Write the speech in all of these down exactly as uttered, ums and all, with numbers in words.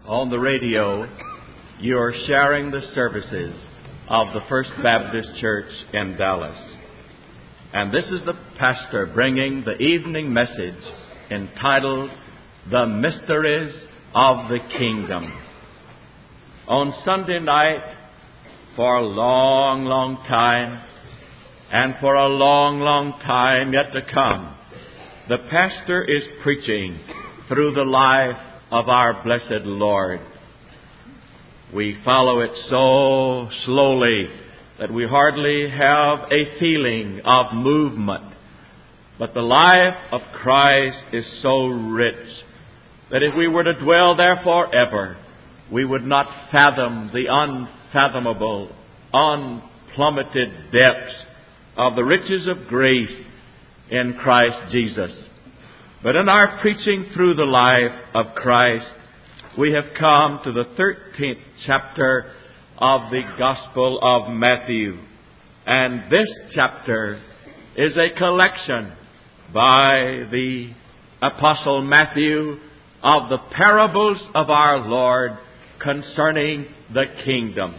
on the radio, you are sharing the services of the First Baptist Church in Dallas. And this is the pastor bringing the evening message entitled, The Mysteries of the Kingdom. On Sunday night, for a long, long time, and for a long, long time yet to come, the pastor is preaching through the life of our blessed Lord. We follow it so slowly that we hardly have a feeling of movement. But the life of Christ is so rich that if we were to dwell there forever, we would not fathom the unfathomable, unplummeted depths of the riches of grace in Christ Jesus. But in our preaching through the life of Christ, we have come to the thirteenth chapter of the Gospel of Matthew. And this chapter is a collection by the Apostle Matthew of the parables of our Lord concerning the kingdom.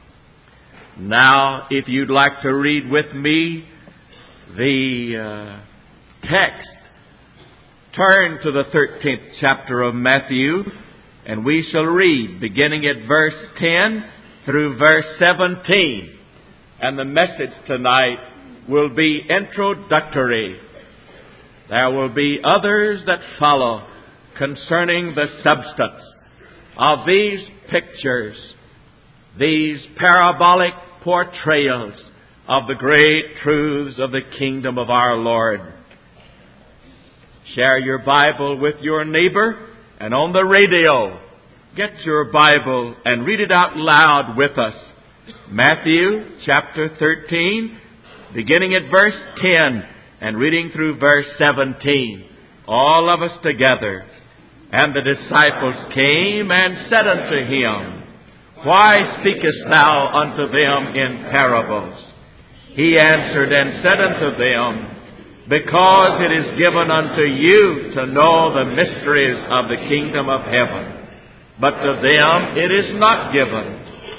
Now, if you'd like to read with me the uh, text, turn to the thirteenth chapter of Matthew, and we shall read beginning at verse ten through verse seventeen. And the message tonight will be introductory. There will be others that follow concerning the substance of these pictures, these parabolic portrayals of the great truths of the kingdom of our Lord. Share your Bible with your neighbor, and on the radio, get your Bible and read it out loud with us. Matthew chapter thirteen, beginning at verse ten and reading through verse seventeen. All of us together. And the disciples came and said unto him, Why speakest thou unto them in parables? He answered and said unto them, Because it is given unto you to know the mysteries of the kingdom of heaven, but to them it is not given.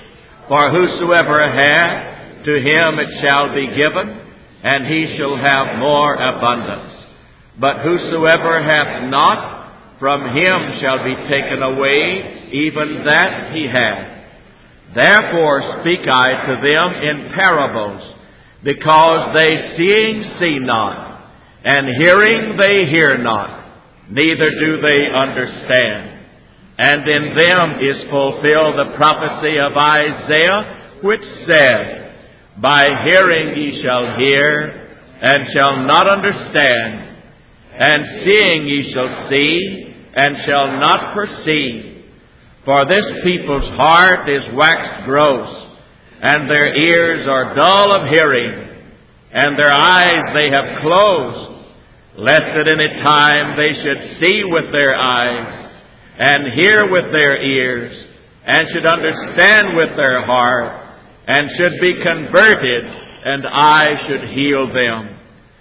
For whosoever hath, to him it shall be given, and he shall have more abundance. But whosoever hath not, from him shall be taken away even that he hath. Therefore speak I to them in parables, because they seeing see not, and hearing they hear not, neither do they understand. And in them is fulfilled the prophecy of Isaiah, which said, By hearing ye shall hear, and shall not understand, and seeing ye shall see, and shall not perceive. For this people's heart is waxed gross, and their ears are dull of hearing, and their eyes they have closed, lest at any time they should see with their eyes, and hear with their ears, and should understand with their heart, and should be converted, and I should heal them.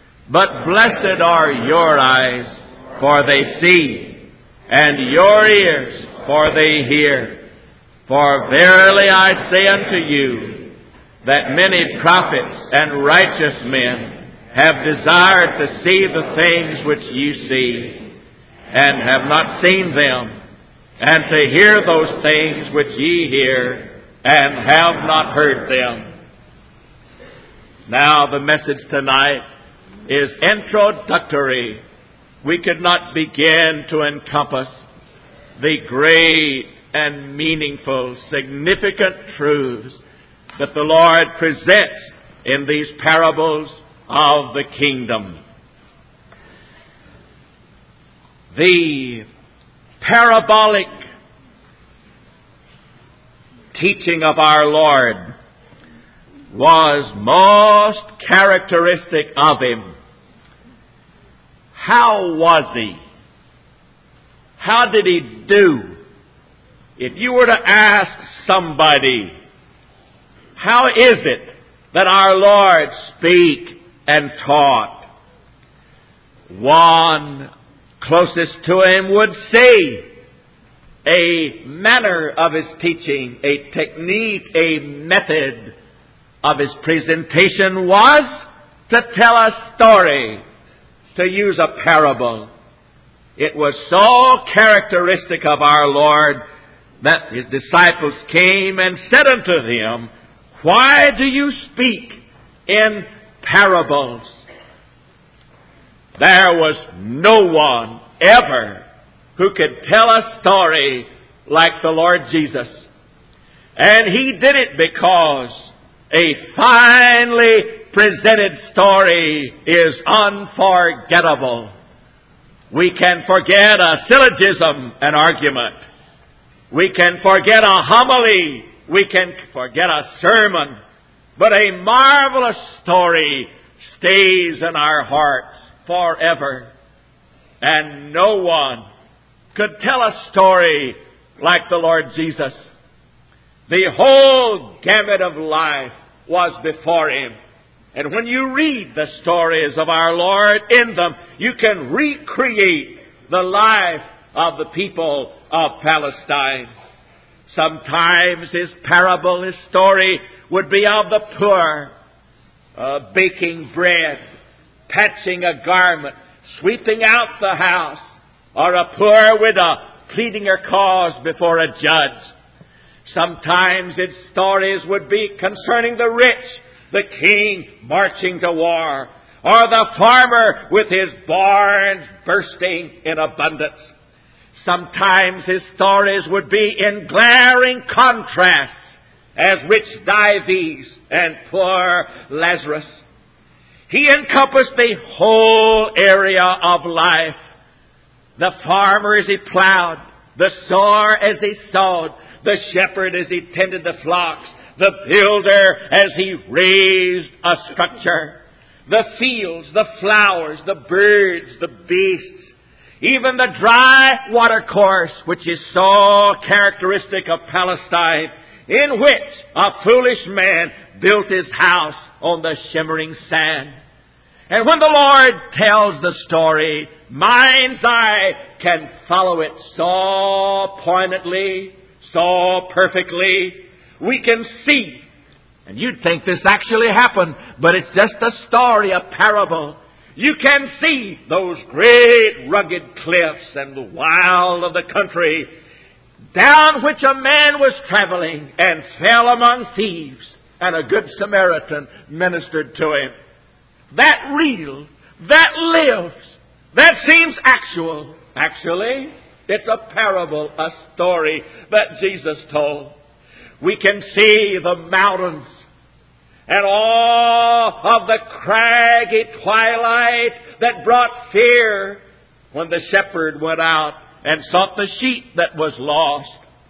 But blessed are your eyes, for they see, and your ears, for they hear. For verily I say unto you, that many prophets and righteous men have desired to see the things which you see, and have not seen them, and to hear those things which ye hear, and have not heard them. Now the message tonight is introductory. We could not begin to encompass the great and meaningful, significant truths that the Lord presents in these parables of the kingdom. The parabolic teaching of our Lord was most characteristic of Him. How was He? How did He do? If you were to ask somebody, how is it that our Lord spake and taught? One closest to Him would say, a manner of his teaching, a technique, a method of his presentation was to tell a story, to use a parable. It was so characteristic of our Lord that his disciples came and said unto him, "Why do you speak in parables?" There was no one ever who could tell a story like the Lord Jesus. And he did it because a finely presented story is unforgettable. We can forget a syllogism, an argument. We can forget a homily. We can forget a sermon. But a marvelous story stays in our hearts forever. And no one could tell a story like the Lord Jesus. The whole gamut of life was before him. And when you read the stories of our Lord in them, you can recreate the life of the people of Palestine. Sometimes his parable, his story, would be of the poor, uh, baking bread, patching a garment, sweeping out the house, or a poor widow pleading her cause before a judge. Sometimes its stories would be concerning the rich, the king marching to war, or the farmer with his barns bursting in abundance. Sometimes his stories would be in glaring contrasts, as rich Dives and poor Lazarus. He encompassed the whole area of life. The farmer as he plowed, the sower as he sowed, the shepherd as he tended the flocks, the builder as he raised a structure, the fields, the flowers, the birds, the beasts, even the dry watercourse, which is so characteristic of Palestine, in which a foolish man built his house on the shimmering sand. And when the Lord tells the story, mind's eye can follow it so poignantly, so perfectly. We can see, and you'd think this actually happened, but it's just a story, a parable. You can see those great rugged cliffs and the wild of the country down which a man was traveling and fell among thieves, and a good Samaritan ministered to him. That real, that lives, that seems actual. Actually, it's a parable, a story that Jesus told. We can see the mountains and all of the craggy twilight that brought fear when the shepherd went out and sought the sheep that was lost.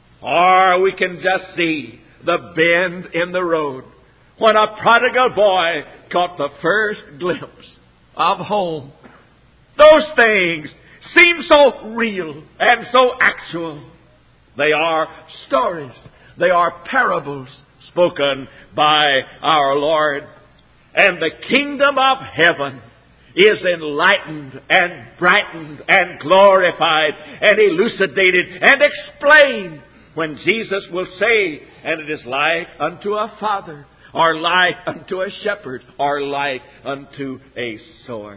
Or we can just see the bend in the road when a prodigal boy caught the first glimpse of home. Those things seem so real and so actual. They are stories. They are parables spoken by our Lord. And the kingdom of heaven is enlightened and brightened and glorified and elucidated and explained when Jesus will say, "And it is like unto a father, or like unto a shepherd, or like unto a sower."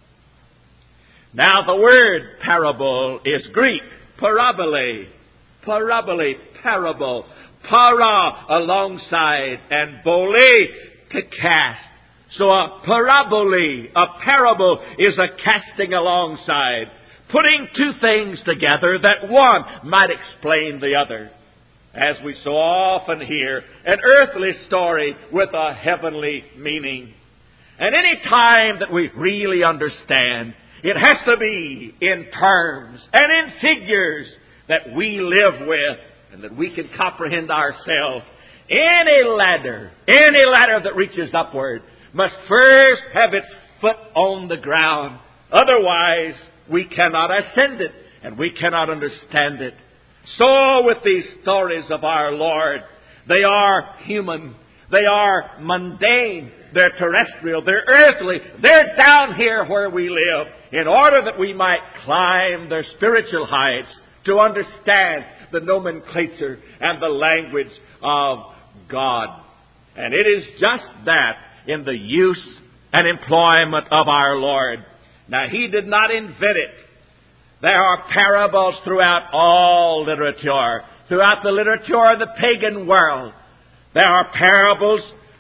Now the word parable is Greek, parabole, parabole, parable, para, alongside, and bole, to cast. So a parabole, a parable, is a casting alongside, putting two things together that one might explain the other. As we so often hear, an earthly story with a heavenly meaning. And any time that we really understand, it has to be in terms and in figures that we live with and that we can comprehend ourselves. Any ladder, any ladder that reaches upward must first have its foot on the ground. Otherwise, we cannot ascend it and we cannot understand it. So with these stories of our Lord, they are human, they are mundane, they're terrestrial, they're earthly, they're down here where we live, in order that we might climb their spiritual heights to understand the nomenclature and the language of God. And it is just that in the use and employment of our Lord. Now, He did not invent it. There are parables throughout all literature, throughout the literature of the pagan world. There are parables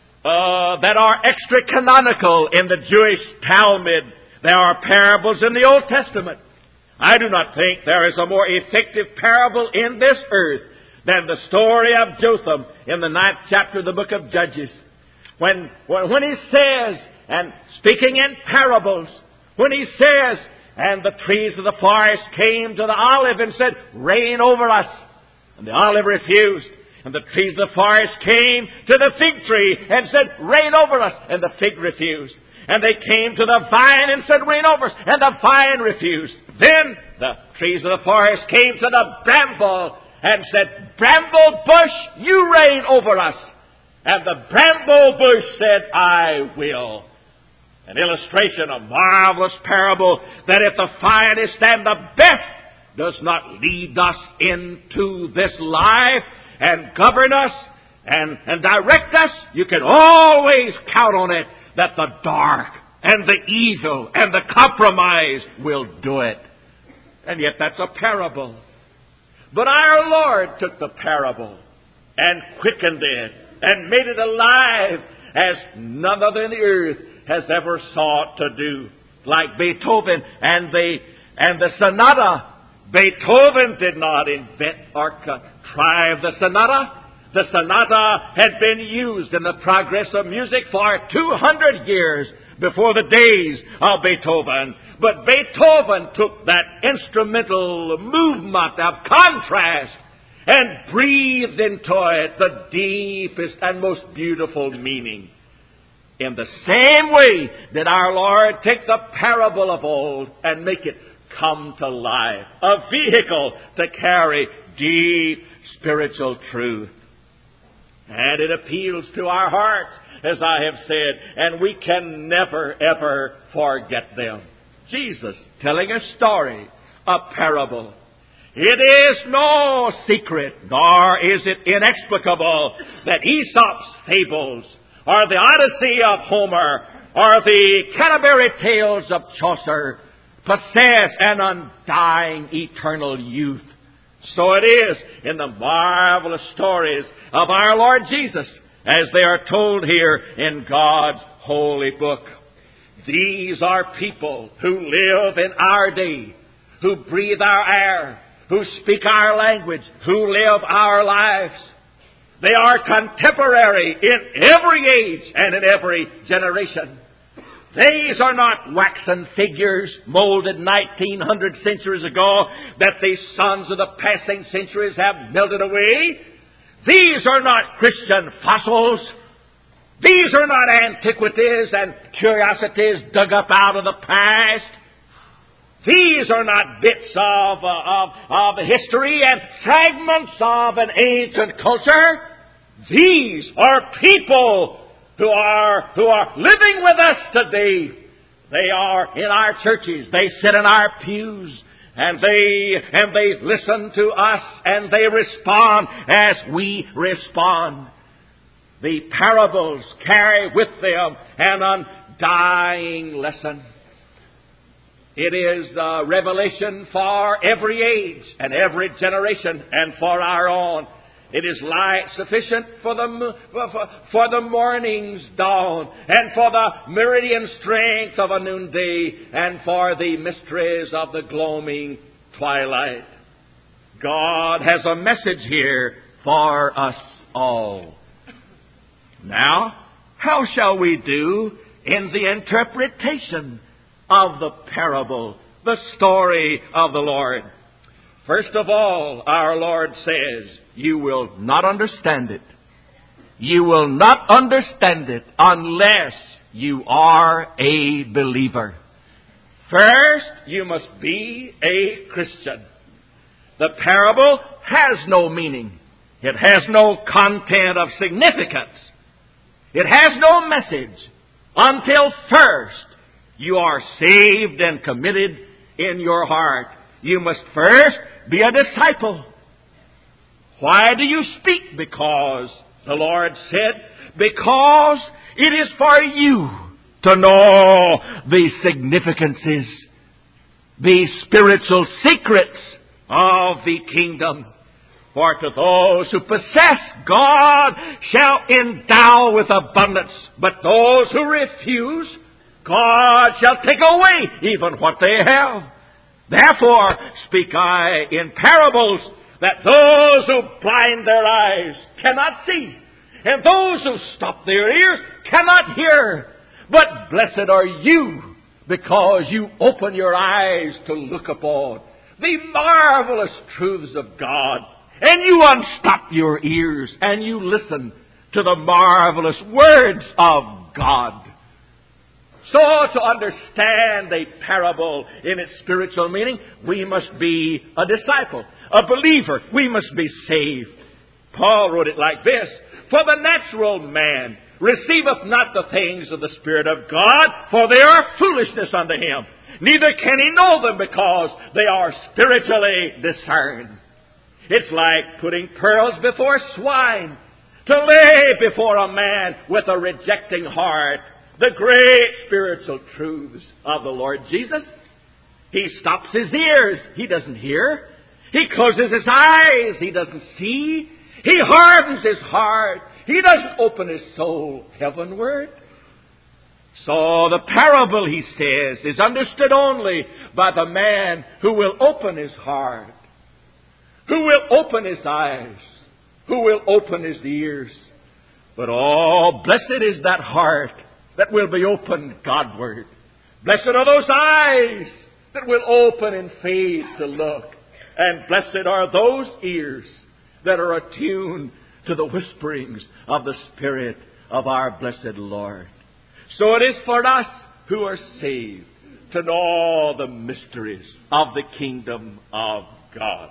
uh, that are extra-canonical in the Jewish Talmud. There are parables in the Old Testament. I do not think there is a more effective parable in this earth than the story of Jotham in the ninth chapter of the book of Judges. When, when, when he says, and speaking in parables, when he says, and the trees of the forest came to the olive and said, reign over us. And the olive refused. And the trees of the forest came to the fig tree and said, reign over us. And the fig refused. And they came to the vine and said, reign over us. And the vine refused. Then the trees of the forest came to the bramble and said, bramble bush, you reign over us. And the bramble bush said, I will. An illustration, a marvelous parable, that if the finest and the best does not lead us into this life and govern us and, and direct us, you can always count on it that the dark and the evil and the compromise will do it. And yet that's a parable. But our Lord took the parable and quickened it and made it alive as none other in the earth has ever sought to do. Like Beethoven and the, and the sonata. Beethoven did not invent or contrive the sonata. The sonata had been used in the progress of music for two hundred years before the days of Beethoven. But Beethoven took that instrumental movement of contrast and breathed into it the deepest and most beautiful meaning. In the same way did our Lord take the parable of old and make it come to life, a vehicle to carry deep spiritual truth. And it appeals to our hearts, as I have said, and we can never, ever forget them. Jesus telling a story, a parable. It is no secret, nor is it inexplicable, that Aesop's fables, or the Odyssey of Homer, or the Canterbury Tales of Chaucer possess an undying eternal youth. So it is in the marvelous stories of our Lord Jesus, as they are told here in God's holy book. These are people who live in our day, who breathe our air, who speak our language, who live our lives. They are contemporary in every age and in every generation. These are not waxen figures molded nineteen hundred centuries ago that the sons of the passing centuries have melted away. These are not Christian fossils. These are not antiquities and curiosities dug up out of the past. These are not bits of, uh, of, of history and fragments of an ancient culture. These are people who are, who are living with us today. They are in our churches. They sit in our pews. And they, and they listen to us. And they respond as we respond. The parables carry with them an undying lesson. It is a revelation for every age and every generation and for our own. It is light sufficient for the, for, for the morning's dawn and for the meridian strength of a noonday and for the mysteries of the gloaming twilight. God has a message here for us all. Now, how shall we do in the interpretation of the parable, the story of the Lord? First of all, our Lord says, you will not understand it. You will not understand it unless you are a believer. First, you must be a Christian. The parable has no meaning. It has no content of significance. It has no message until first you are saved and committed in your heart. You must first be a disciple. Why do you speak? Because, the Lord said, because it is for you to know the significances, the spiritual secrets of the kingdom. For to those who possess, God shall endow with abundance. But those who refuse, God shall take away even what they have. Therefore speak I in parables, that those who blind their eyes cannot see, and those who stop their ears cannot hear. But blessed are you, because you open your eyes to look upon the marvelous truths of God, and you unstop your ears, and you listen to the marvelous words of God. So to understand a parable in its spiritual meaning, we must be a disciple, a believer. We must be saved. Paul wrote it like this: For the natural man receiveth not the things of the Spirit of God, for they are foolishness unto him. Neither can he know them, because they are spiritually discerned. It's like putting pearls before swine, to lay before a man with a rejecting heart the great spiritual truths of the Lord Jesus. He stops his ears, he doesn't hear. He closes his eyes, he doesn't see. He hardens his heart, he doesn't open his soul heavenward. So the parable, he says, is understood only by the man who will open his heart, who will open his eyes, who will open his ears. But oh, blessed is that heart that will be opened Godward. Blessed are those eyes that will open in faith to look. And blessed are those ears that are attuned to the whisperings of the Spirit of our blessed Lord. So it is for us who are saved to know the mysteries of the kingdom of God.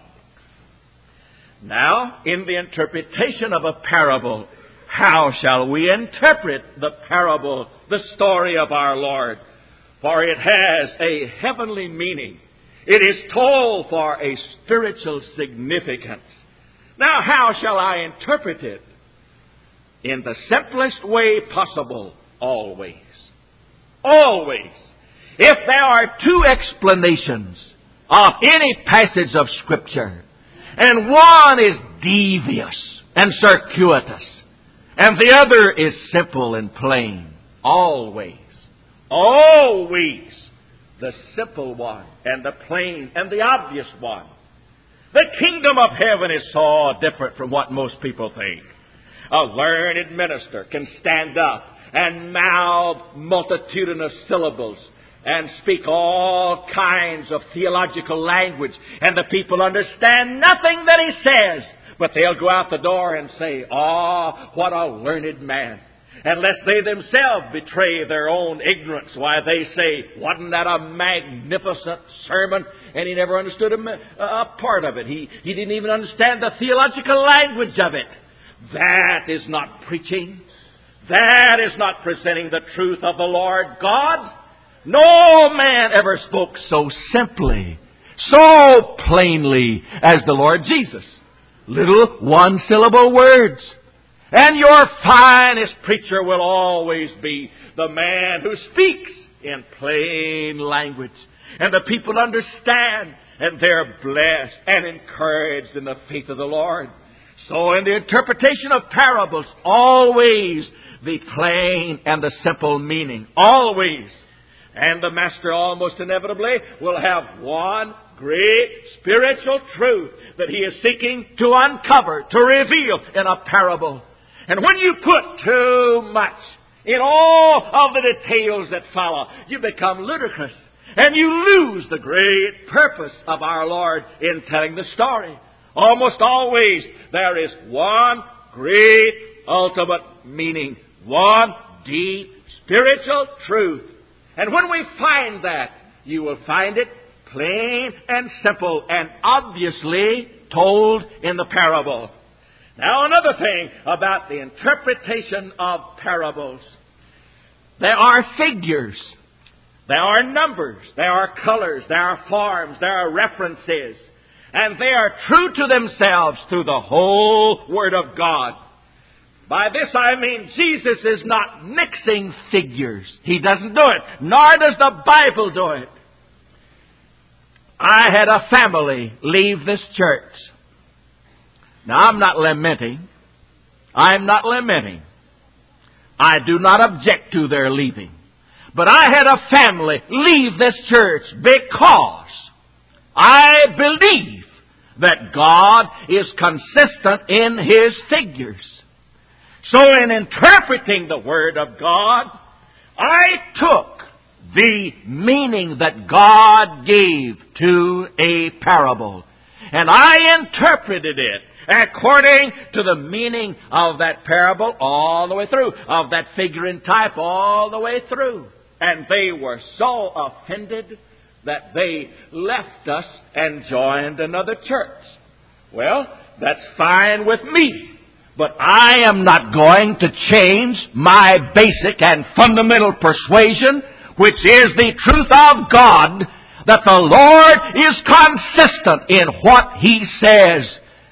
Now, in the interpretation of a parable, how shall we interpret the parable, the story of our Lord? For it has a heavenly meaning. It is told for a spiritual significance. Now, how shall I interpret it? In the simplest way possible, always. Always. If there are two explanations of any passage of Scripture, and one is devious and circuitous, and the other is simple and plain, always, always the simple one and the plain and the obvious one. The kingdom of heaven is so different from what most people think. A learned minister can stand up and mouth multitudinous syllables and speak all kinds of theological language, and the people understand nothing that he says, but they'll go out the door and say, "Ah, what a learned man." Unless they themselves betray their own ignorance, why they say, "Wasn't that a magnificent sermon?" And he never understood a, a part of it. He, he didn't even understand the theological language of it. That is not preaching. That is not presenting the truth of the Lord God. No man ever spoke so simply, so plainly as the Lord Jesus. Little one-syllable words. And your finest preacher will always be the man who speaks in plain language. And the people understand, and they're blessed and encouraged in the faith of the Lord. So in the interpretation of parables, always the plain and the simple meaning. Always. And the master almost inevitably will have one great spiritual truth that he is seeking to uncover, to reveal in a parable. And when you put too much in all of the details that follow, you become ludicrous. And you lose the great purpose of our Lord in telling the story. Almost always there is one great ultimate meaning. One deep spiritual truth. And when we find that, you will find it plain and simple and obviously told in the parable. Now, another thing about the interpretation of parables. There are figures. There are numbers. There are colors. There are forms. There are references. And they are true to themselves through the whole Word of God. By this I mean Jesus is not mixing figures. He doesn't do it, nor does the Bible do it. I had a family leave this church. Now, I'm not lamenting. I'm not lamenting. I do not object to their leaving. But I had a family leave this church because I believe that God is consistent in His figures. So in interpreting the Word of God, I took the meaning that God gave to a parable, and I interpreted it according to the meaning of that parable all the way through, of that figure and type all the way through. And they were so offended that they left us and joined another church. Well, that's fine with me. But I am not going to change my basic and fundamental persuasion, which is the truth of God, that the Lord is consistent in what He says.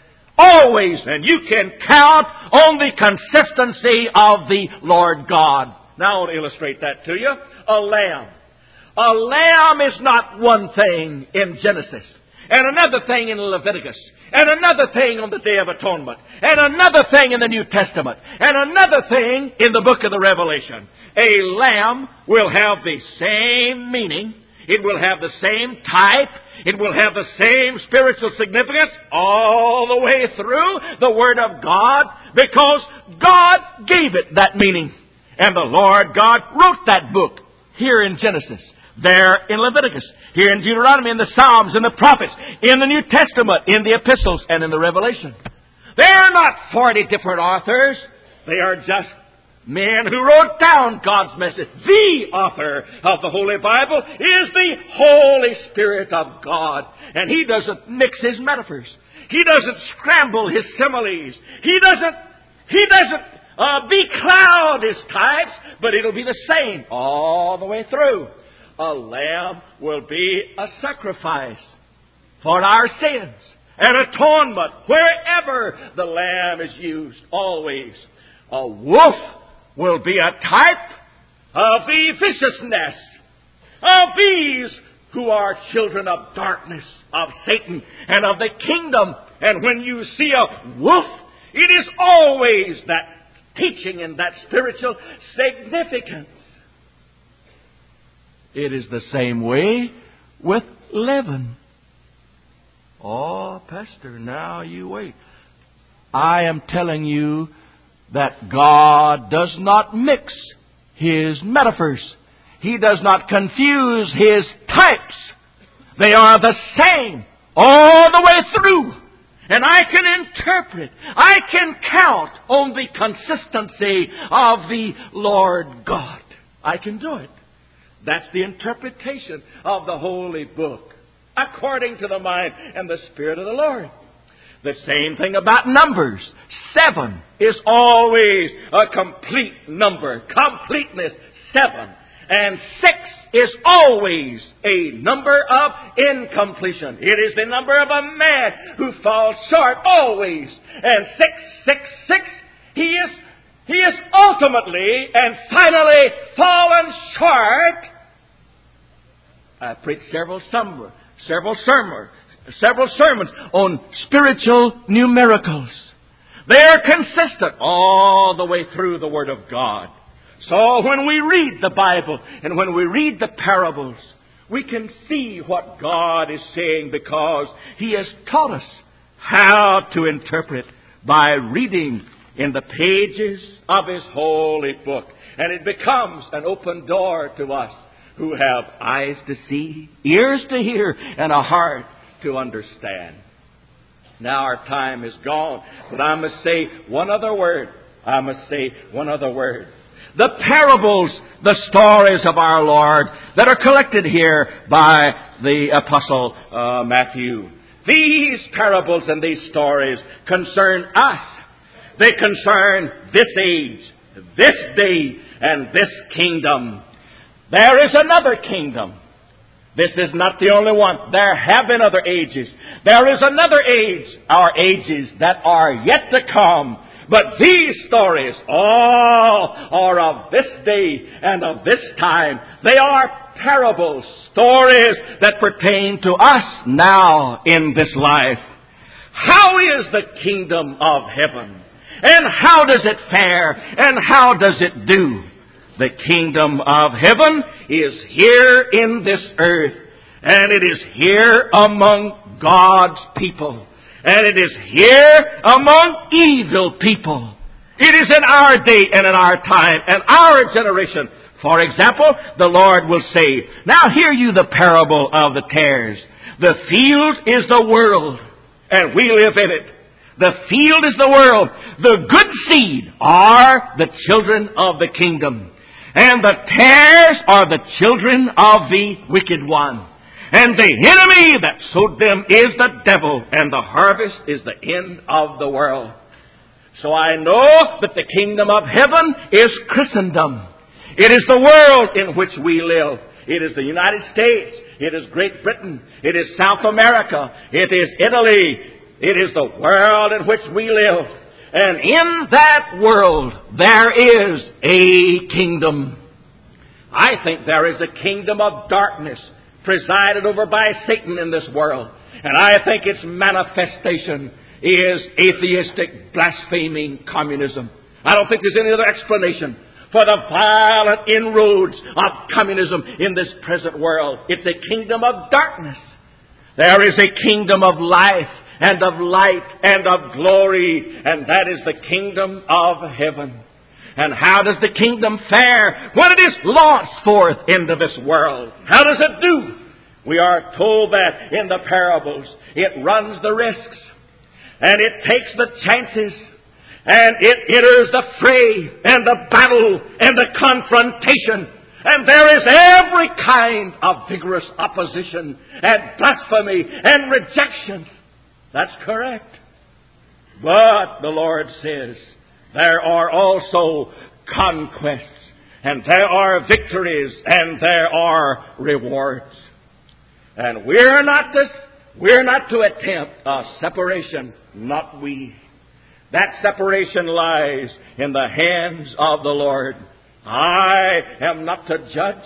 Always, and you can count on the consistency of the Lord God. Now I want to illustrate that to you. A lamb. A lamb is not one thing in Genesis, and another thing in Leviticus, and another thing on the Day of Atonement, and another thing in the New Testament, and another thing in the book of the Revelation. A lamb will have the same meaning. It will have the same type. It will have the same spiritual significance all the way through the Word of God, because God gave it that meaning. And the Lord God wrote that book here in Genesis, there in Leviticus, here in Deuteronomy, in the Psalms, in the prophets, in the New Testament, in the epistles, and in the Revelation. They are not forty different authors. They are just men who wrote down God's message. The author of the Holy Bible is the Holy Spirit of God. And He doesn't mix His metaphors. He doesn't scramble His similes. He doesn't, He doesn't uh, becloud His types, but it'll be the same all the way through. A lamb will be a sacrifice for our sins, an atonement wherever the lamb is used, always. A wolf will be a type of the viciousness of these who are children of darkness, of Satan, and of the kingdom. And when you see a wolf, it is always that teaching and that spiritual significance. It is the same way with leaven. Oh, Pastor, now you wait. I am telling you that God does not mix His metaphors. He does not confuse His types. They are the same all the way through. And I can interpret, I can count on the consistency of the Lord God. I can do it. That's the interpretation of the Holy Book, according to the mind and the Spirit of the Lord. The same thing about numbers. Seven is always a complete number. Completeness, seven. And six is always a number of incompletion. It is the number of a man who falls short always. And six, six, six, he is, he is ultimately and finally fallen short. I preached several summer, several sermons. Several sermons on spiritual numericals. They are consistent all the way through the Word of God. So when we read the Bible and when we read the parables, we can see what God is saying, because He has taught us how to interpret by reading in the pages of His holy book. And it becomes an open door to us who have eyes to see, ears to hear, and a heart to understand. Now our time is gone, but I must say one other word. I must say one other word. The parables, the stories of our Lord that are collected here by the Apostle uh, Matthew. These parables and these stories concern us. They concern this age, this day, and this kingdom. There is another kingdom. This is not the only one. There have been other ages. There is another age, our ages that are yet to come. But these stories all are of this day and of this time. They are parable stories that pertain to us now in this life. How is the kingdom of heaven? And how does it fare? And how does it do? The kingdom of heaven is here in this earth. And it is here among God's people. And it is here among evil people. It is in our day and in our time and our generation. For example, the Lord will say, now hear you the parable of the tares. The field is the world, and we live in it. The field is the world. The good seed are the children of the kingdom. And the tares are the children of the wicked one. And the enemy that sowed them is the devil, and the harvest is the end of the world. So I know that the kingdom of heaven is Christendom. It is the world in which we live. It is the United States. It is Great Britain. It is South America. It is Italy. It is the world in which we live. And in that world, there is a kingdom. I think there is a kingdom of darkness presided over by Satan in this world. And I think its manifestation is atheistic, blaspheming communism. I don't think there's any other explanation for the violent inroads of communism in this present world. It's a kingdom of darkness. There is a kingdom of life and of light and of glory, and that is the kingdom of heaven. And how does the kingdom fare when it is launched forth into this world? How does it do? We are told that in the parables. It runs the risks, and it takes the chances, and it enters the fray and the battle and the confrontation. And there is every kind of vigorous opposition and blasphemy and rejection. That's correct. But the Lord says there are also conquests, and there are victories, and there are rewards. And we're not to, we're not to attempt a separation, not we. That separation lies in the hands of the Lord. I am not to judge.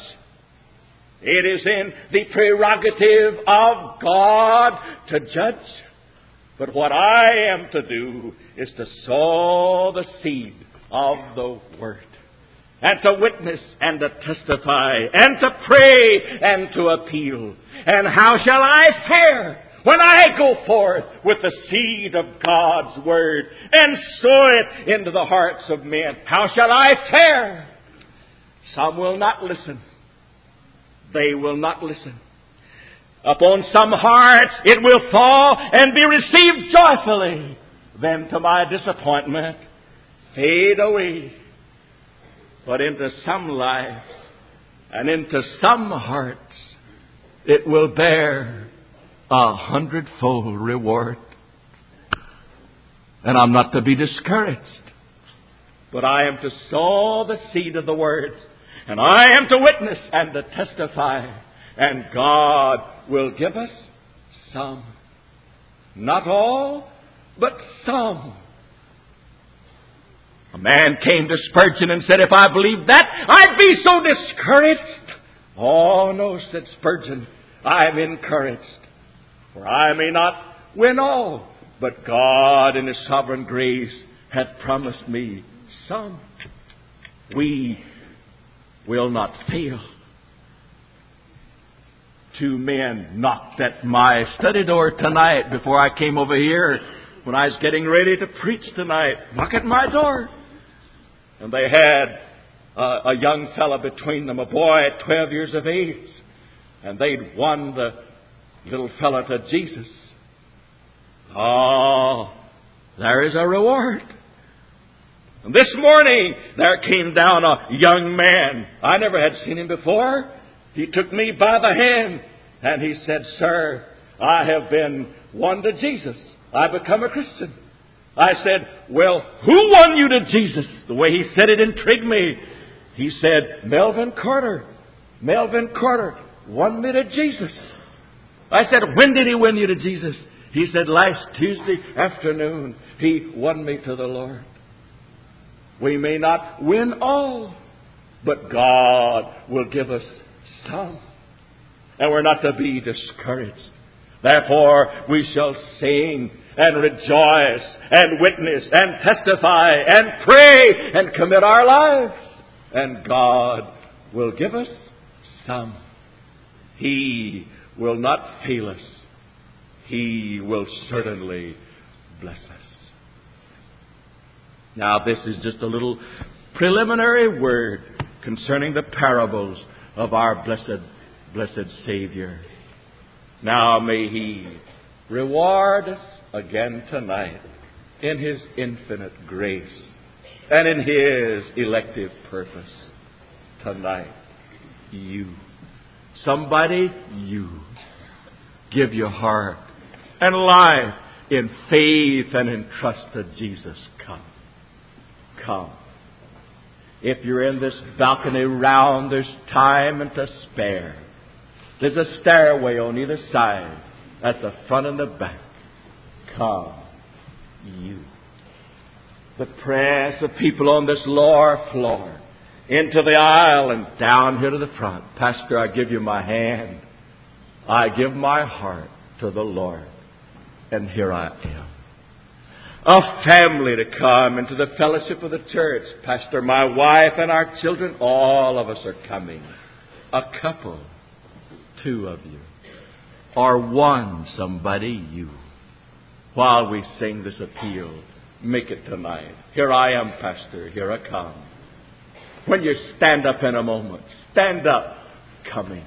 It is in the prerogative of God to judge. But what I am to do is to sow the seed of the Word, and to witness and to testify, and to pray and to appeal. And how shall I fare when I go forth with the seed of God's Word and sow it into the hearts of men? How shall I fare? Some will not listen. They will not listen. Upon some hearts it will fall and be received joyfully. Then to my disappointment, fade away. But into some lives and into some hearts it will bear a hundredfold reward. And I'm not to be discouraged, but I am to sow the seed of the Word, and I am to witness and to testify, and God will give us some. Not all, but some. A man came to Spurgeon and said, if I believed that, I'd be so discouraged. Oh, no, said Spurgeon, I'm encouraged. For I may not win all, but God in His sovereign grace hath promised me some. We will not fail. Two men knocked at my study door tonight before I came over here when I was getting ready to preach tonight. Knock at my door. And they had uh, a young fellow between them, a boy at twelve years of age. And they'd won the little fellow to Jesus. Oh, there is a reward. And this morning there came down a young man. I never had seen him before. He took me by the hand and he said, sir, I have been won to Jesus. I've become a Christian. I said, well, who won you to Jesus? The way he said it intrigued me. He said, Melvin Carter. Melvin Carter. won me to Jesus. I said, when did He win you to Jesus? He said, last Tuesday afternoon, He won me to the Lord. We may not win all, but God will give us some. And we're not to be discouraged. Therefore, we shall sing and rejoice and witness and testify and pray and commit our lives. And God will give us some. He will not fail us. He will certainly bless us. Now, this is just a little preliminary word concerning the parables of our blessed, blessed Savior. Now may He reward us again tonight in His infinite grace and in His elective purpose. Tonight, you, somebody, you, give your heart and life in faith and in trust to Jesus. Come. Come. If you're in this balcony round, there's time and to spare. There's a stairway on either side, at the front and the back. Come, you. The press of people on this lower floor, into the aisle and down here to the front. Pastor, I give you my hand. I give my heart to the Lord. And here I am. A family to come into the fellowship of the church. Pastor, my wife and our children, all of us are coming. A couple, two of you. Or one, somebody, you. While we sing this appeal, make it tonight. Here I am, Pastor. Here I come. When you stand up in a moment, stand up, coming.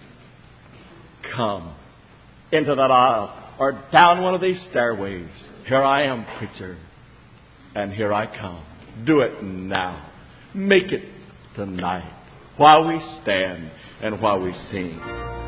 Come into that aisle or down one of these stairways. Here I am, preacher, and here I come. Do it now. Make it tonight while we stand and while we sing.